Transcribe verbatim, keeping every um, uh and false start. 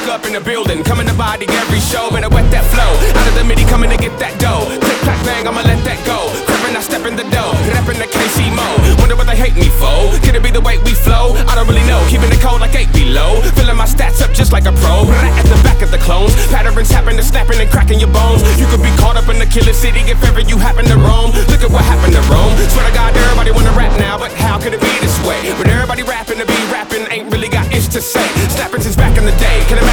up in the building, coming to body every show. Better wet that flow, out of the midi coming to get that dough. Click, clack, bang, I'ma let that go. Crippin', I step in the dough, reppin' the K C Mo. Wonder what they hate me for, could it be the way we flow? I don't really know, keeping it cold like eight below. Filling my stats up just like a pro, right at the back of the clones. Patterns happen to snapping and cracking your bones. You could be caught up in the killer city if ever you happen to roam. Look at what happened to Rome. Swear to God, everybody wanna rap now, but how could it be this way? But everybody rapping to be rapping ain't really got itch to say. Snapping since back in the day, can